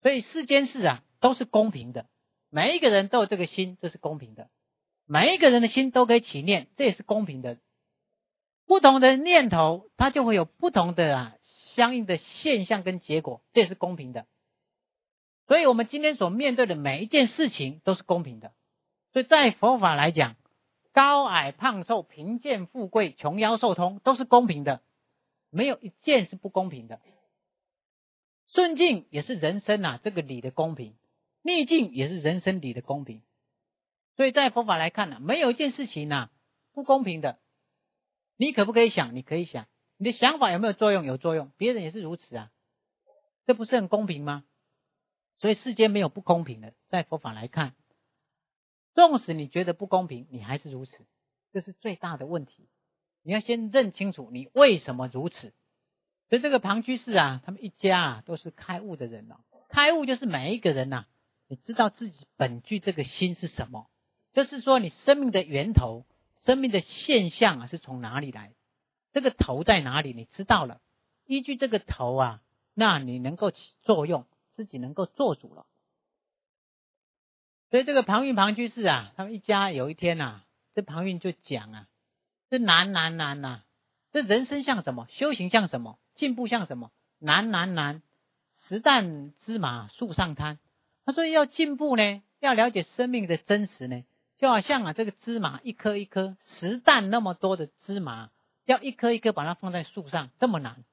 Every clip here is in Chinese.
所以世间事啊都是公平的，每一个人都有这个心，这是公平的。每一个人的心都可以起念，这也是公平的。不同的念头，它就会有不同的相应的现象跟结果，这也是公平的。所以我们今天所面对的每一件事情都是公平的。所以在佛法来讲，高矮胖瘦、贫贱富贵、穷夭寿通都是公平的，没有一件是不公平的。顺境也是人生这个理的公平，逆境也是人生理的公平。所以在佛法来看没有一件事情不公平的。你可不可以想？你可以想。你的想法有没有作用？有作用。别人也是如此这不是很公平吗？所以世间没有不公平的，在佛法来看，纵使你觉得不公平，你还是如此，这是最大的问题。你要先认清楚你为什么如此。所以这个庞居士他们一家都是开悟的人开悟就是每一个人你知道自己本具这个心是什么，就是说你生命的源头，生命的现象是从哪里来，这个头在哪里你知道了，依据这个头那你能够起作用，自己能够做主了。所以这个庞居士他们一家有一天这庞蕴就讲这难，这人生像什么？修行像什么？进步像什么？难，实弹芝麻树上摊。他说要进步呢，要了解生命的真实呢，就好像这个芝麻一颗一颗，实弹那么多的芝麻，要一颗一颗把它放在树上，这么难。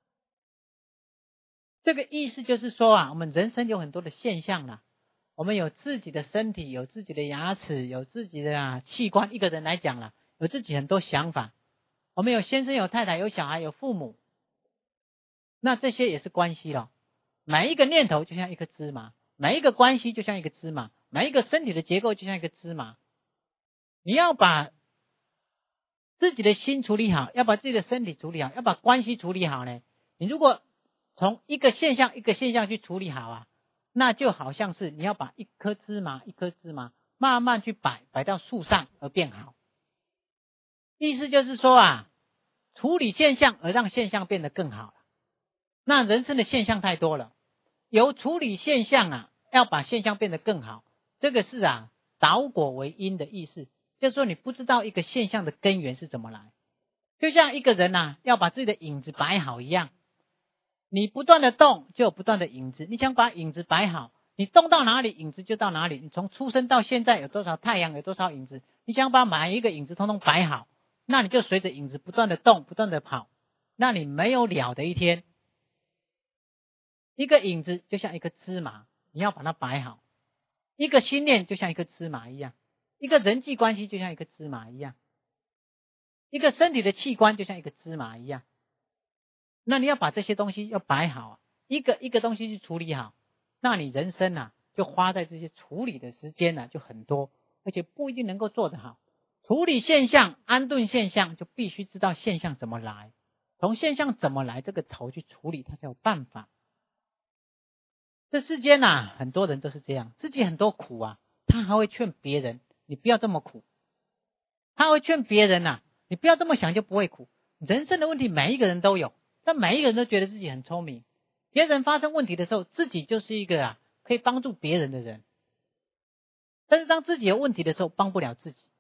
这个意思就是说我们人生有很多的现象我们有自己的身体，有自己的牙齿，有自己的器官，一个人来讲有自己很多想法。我们有先生，有太太，有小孩，有父母，那这些也是关系了。每一个念头就像一颗芝麻，每一个关系就像一个芝麻，每一个身体的结构就像一个芝麻。你要把自己的心处理好，要把自己的身体处理好，要把关系处理好呢。你如果从一个现象一个现象去处理好那就好像是你要把一颗芝麻一颗芝麻慢慢去摆到树上而变好。意思就是说处理现象而让现象变得更好了。那人生的现象太多了，由处理现象要把现象变得更好，这个是导果为因的意思，就是说你不知道一个现象的根源是怎么来。就像一个人要把自己的影子摆好一样，你不断的动就有不断的影子，你想把影子摆好，你动到哪里影子就到哪里。你从出生到现在有多少太阳，有多少影子，你想把每一个影子通通摆好，那你就随着影子不断的动不断的跑，那你没有了的一天。一个影子就像一个芝麻，你要把它摆好，一个心念就像一个芝麻一样，一个人际关系就像一个芝麻一样，一个身体的器官就像一个芝麻一样。那你要把这些东西要摆好一个一个东西去处理好，那你人生就花在这些处理的时间就很多，而且不一定能够做得好。处理现象，安顿现象，就必须知道现象怎么来，从现象怎么来这个头去处理，它才有办法。这世间很多人都是这样，自己很多苦他还会劝别人你不要这么苦，他会劝别人你不要这么想就不会苦。人生的问题每一个人都有，但每一个人都觉得自己很聪明，别人发生问题的时候，自己就是一个可以帮助别人的人，但是当自己有问题的时候帮不了自己。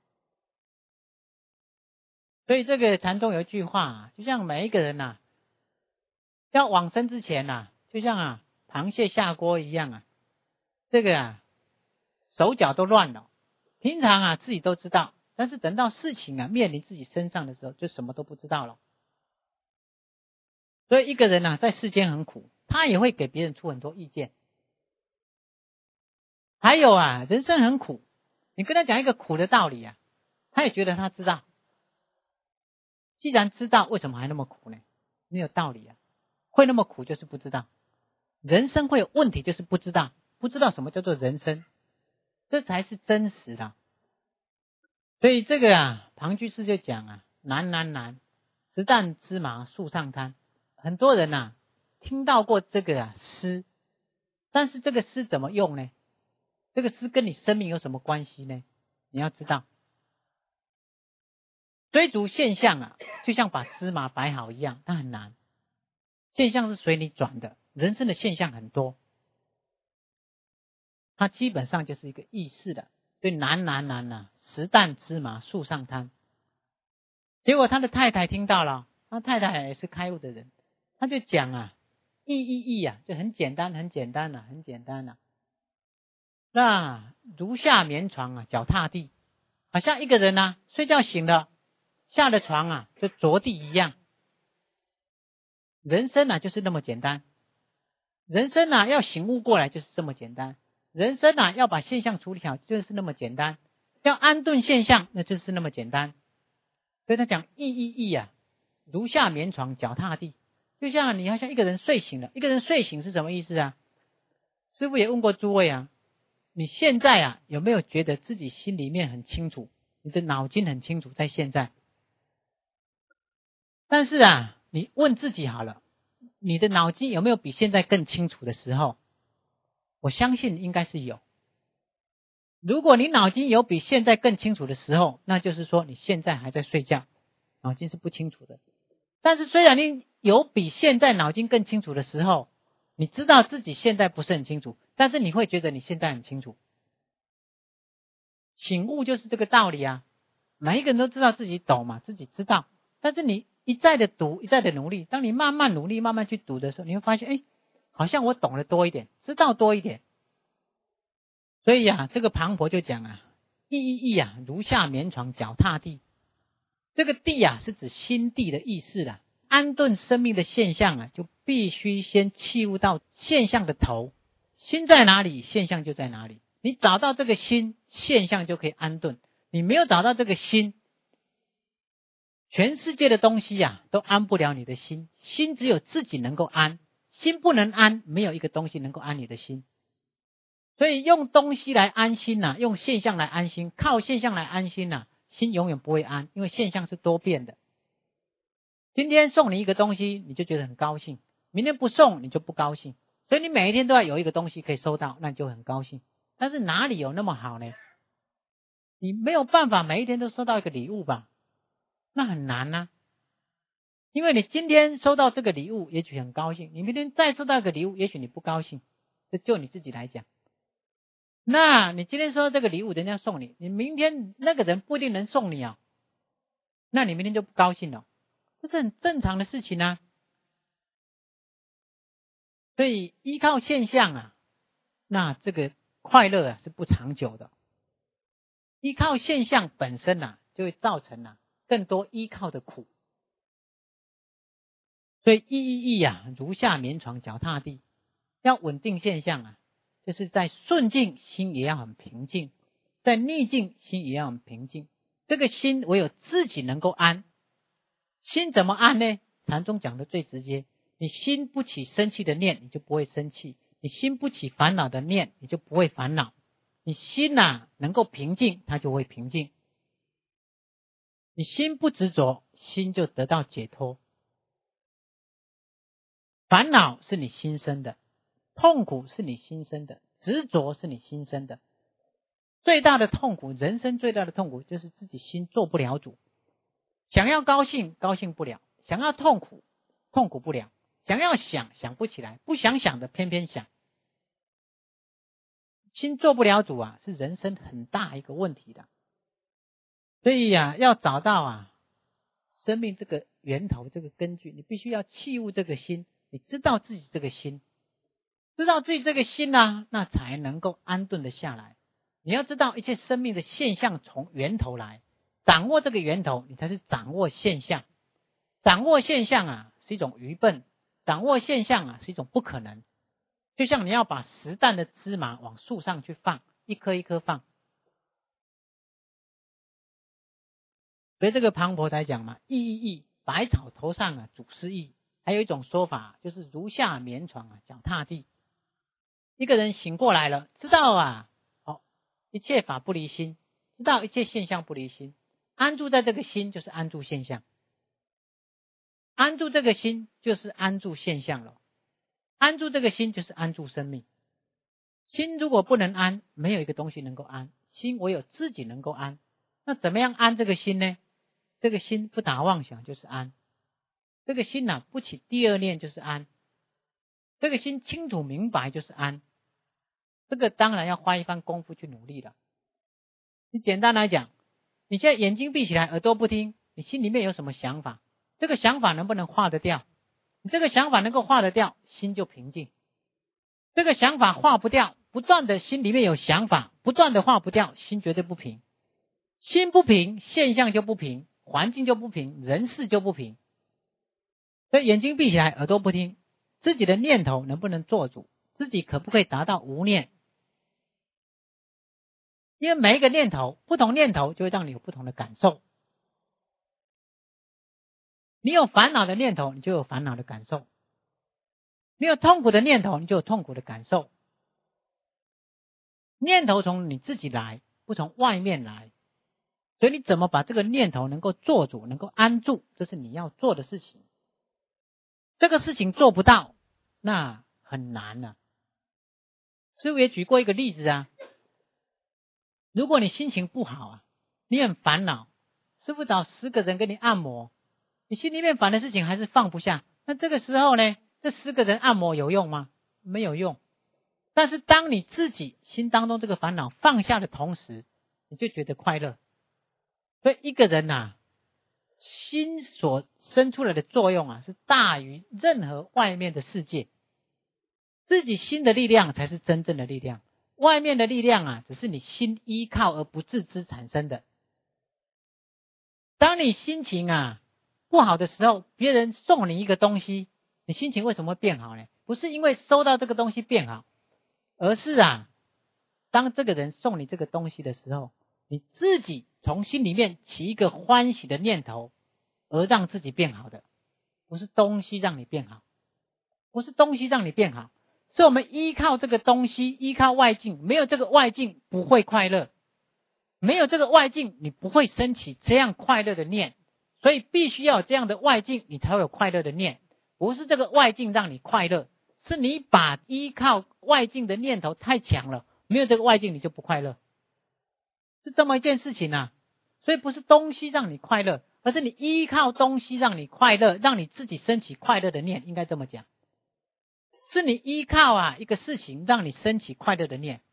所以这个禅宗有一句话就像每一个人要往生之前就像螃蟹下锅一样这个手脚都乱了。平常自己都知道，但是等到事情面临自己身上的时候，就什么都不知道了。所以一个人在世间很苦，他也会给别人出很多意见。还有人生很苦，你跟他讲一个苦的道理他也觉得他知道。既然知道，为什么还那么苦呢？没有道理会那么苦就是不知道。人生会有问题就是不知道，不知道什么叫做人生，这才是真实的。所以这个庞居士就讲难，实弹芝麻树上摊。很多人听到过这个诗，但是这个诗怎么用呢？这个诗跟你生命有什么关系呢？你要知道，追逐现象就像把芝麻摆好一样，它很难。现象是随你转的，人生的现象很多， 它基本上就是一个意识的，所以难啊，石弹芝麻树上摊。结果他的太太听到了，他太太也是开悟的人，他就讲啊，意啊，就很简单啊。那如下眠床啊，脚踏地，好像一个人啊，睡觉醒了，下了床啊，就着地一样。人生啊，就是那么简单。人生啊，要醒悟过来就是这么简单。人生啊，要把现象处理好就是那么简单。要安顿现象，那就是那么简单。所以他讲意啊，如下眠床，脚踏地。就像你好像一个人睡醒了，一个人睡醒是什么意思啊？师父也问过诸位啊，你现在啊有没有觉得自己心里面很清楚，你的脑筋很清楚在现在？但是啊，你问自己好了，你的脑筋有没有比现在更清楚的时候？我相信应该是有。如果你脑筋有比现在更清楚的时候，那就是说你现在还在睡觉，脑筋是不清楚的。但是虽然你有比现在脑筋更清楚的时候，你知道自己现在不是很清楚，但是你会觉得你现在很清楚。醒悟就是这个道理啊，每一个人都知道自己懂嘛，自己知道，但是你一再的读，一再的努力，当你慢慢努力，慢慢去读的时候，你会发现，哎，好像我懂得多一点，知道多一点。所以啊，这个庞婆就讲啊，意啊，如下眠床，脚踏地。这个地啊，是指心地的意思啦。安顿生命的现象啊，就必须先契悟到现象的头。心在哪里，现象就在哪里。你找到这个心，现象就可以安顿。你没有找到这个心，全世界的东西啊，都安不了你的心。心只有自己能够安，心不能安，没有一个东西能够安你的心。所以用东西来安心啊，用现象来安心，靠现象来安心啊，心永远不会安，因为现象是多变的。今天送你一个东西，你就觉得很高兴，明天不送你就不高兴，所以你每一天都要有一个东西可以收到，那你就很高兴。但是哪里有那么好呢？你没有办法每一天都收到一个礼物吧，那很难啊。因为你今天收到这个礼物也许很高兴，你明天再收到一个礼物也许你不高兴，这就你自己来讲。那你今天收到这个礼物人家送你，你明天那个人不一定能送你啊，那你明天就不高兴了，这是很正常的事情啊。所以依靠现象啊，那这个快乐啊是不长久的。依靠现象本身啊，就会造成啊更多依靠的苦。所以意啊，如下眠床，脚踏地。要稳定现象啊，就是在顺境心也要很平静，在逆境心也要很平静。这个心唯有自己能够安。心怎么安呢？禅宗讲的最直接，你心不起生气的念，你就不会生气；你心不起烦恼的念，你就不会烦恼。你心啊能够平静，它就会平静。你心不执着，心就得到解脱。烦恼是你心生的，痛苦是你心生的，执着是你心生的。最大的痛苦，人生最大的痛苦就是自己心做不了主。想要高兴，高兴不了；想要痛苦，痛苦不了；想要想，想不起来；不想想的，偏偏想。心做不了主啊，是人生很大一个问题的。所以啊，要找到啊生命这个源头，这个根据，你必须要契悟这个心，你知道自己这个心，知道自己这个心啊，那才能够安顿的下来。你要知道一切生命的现象从源头来，掌握这个源头，你才是掌握现象。掌握现象啊，是一种愚笨；掌握现象啊，是一种不可能。就像你要把10担的芝麻往树上去放，一颗一颗放。所以这个庞婆才讲嘛，意，百草头上啊，祖师意。还有一种说法，就是如下眠床啊，脚踏地。一个人醒过来了，知道啊，一切法不离心，知道一切现象不离心，安住在这个心就是安住现象，安住这个心就是安住现象了，安住这个心就是安住生命。心如果不能安，没有一个东西能够安，心唯有自己能够安。那怎么样安这个心呢？这个心不打妄想就是安，这个心不起第二念就是安，这个心清楚明白就是安。 这个当然要花一番功夫去努力了。你简单来讲，你现在眼睛闭起来，耳朵不听，你心里面有什么想法？这个想法能不能化得掉？你这个想法能够化得掉，心就平静。这个想法化不掉，不断的心里面有想法，不断的化不掉，心绝对不平。心不平，现象就不平，环境就不平，人事就不平。所以眼睛闭起来，耳朵不听，自己的念头能不能做主？自己可不可以达到无念？因为每一个念头，不同念头就会让你有不同的感受。你有烦恼的念头，你就有烦恼的感受；你有痛苦的念头，你就有痛苦的感受。念头从你自己来，不从外面来，所以你怎么把这个念头能够做主，能够安住，这是你要做的事情。这个事情做不到，那很难啊。师父也举过一个例子啊，如果你心情不好啊，你很烦恼，师父找10个人给你按摩，你心里面烦的事情还是放不下，那这个时候呢，这10个人按摩有用吗？没有用。但是当你自己心当中这个烦恼放下的同时，你就觉得快乐。所以一个人啊，心所生出来的作用啊，是大于任何外面的世界。自己心的力量才是真正的力量，外面的力量啊，只是你心依靠而不自知产生的。当你心情啊不好的时候，别人送你一个东西，你心情为什么会变好呢？不是因为收到这个东西变好，而是啊，当这个人送你这个东西的时候，你自己从心里面起一个欢喜的念头，而让自己变好的，不是东西让你变好，不是东西让你变好，是我们依靠这个东西，依靠外境，没有这个外境不会快乐，没有这个外境你不会升起这样快乐的念，所以必须要有这样的外境，你才会有快乐的念，不是这个外境让你快乐，是你把依靠外境的念头太强了，没有这个外境你就不快乐，是这么一件事情啊。所以不是东西让你快乐，而是你依靠东西让你快乐，让你自己升起快乐的念，应该这么讲，是你依靠啊一个事情让你升起快乐的念，